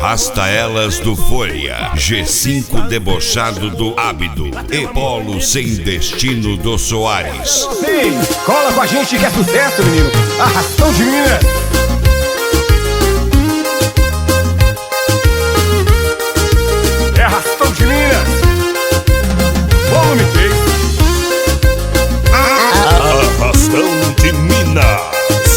Arrasta Elas do Folha, G5 Debochado do Ábido e Polo Sem Destino do Soares. Sim, cola com a gente que é sucesso, menino. Arrastão de Minas. É Arrastão de Minas. Volume 3. Arrastão de Minas.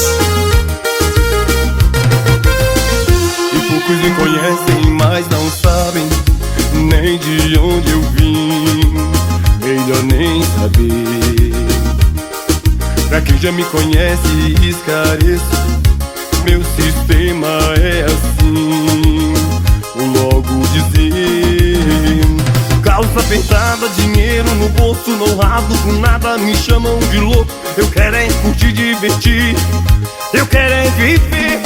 E poucos me conhecem, mas não sabem nem de onde eu vim. Melhor nem saber. Pra quem já me conhece, esclareço, meu sistema é assim. Vou logo dizer: calça apertada, dinheiro no bolso, não rasgo com nada, me chamam de louco. Eu quero é curtir, divertir, eu quero é viver.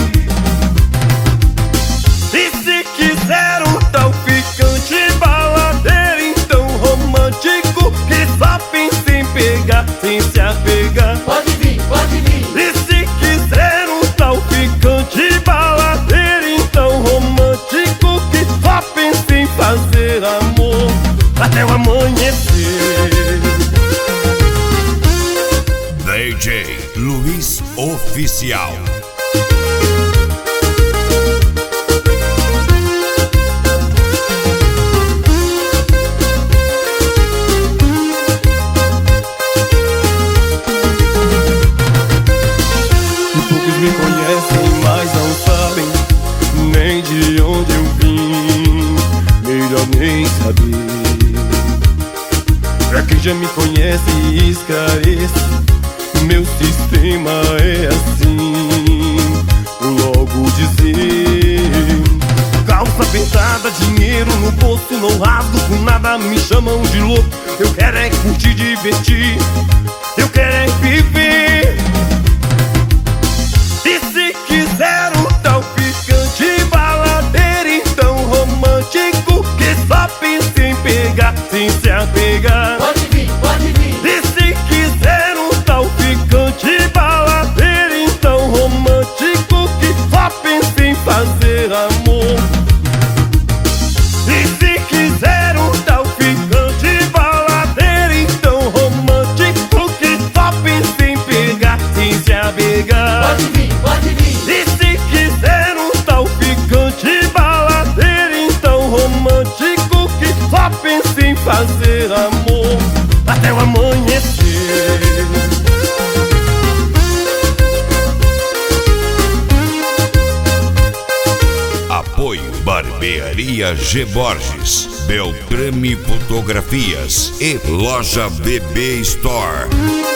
E se quiser um tal ficante, baladeiro, então romântico, que só pensa em pegar, sem se apegar. Pode vir, pode vir. E se quiser um tal ficante, baladeiro, então romântico, que só pensa em fazer amor até o amanhecer. DJ Luiz Oficial. Me conhecem, mas não sabem nem de onde eu vim. Melhor nem saber. Pra quem já me conhece, esclareço, meu sistema é assim. Vou logo dizer: calça apertada, dinheiro no bolso, não rasgo com nada, me chamam de louco. Eu quero é curtir, divertir, eu quero é viver. E se quiser um tal ficante, baladeiro, então romântico, que só pensa em pegar, sem se apegar. Pode vir, pode vir. E se quiser um tal ficante, baladeiro, então romântico, que só pensa em fazer amor. E se quiser um tal ficante, baladeiro, então romântico, que só pensa em pegar, sem se apegar. Pode vir, pode vir. E se quiser um tal ficante, baladeiro, então romântico, que só pensa em fazer amor até o amanhecer. Apoio Barbearia G. Borges, Beltrame Fotografias e Loja BB Store.